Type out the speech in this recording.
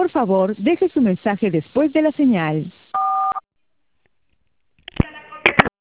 Por favor, deje su mensaje después de la señal.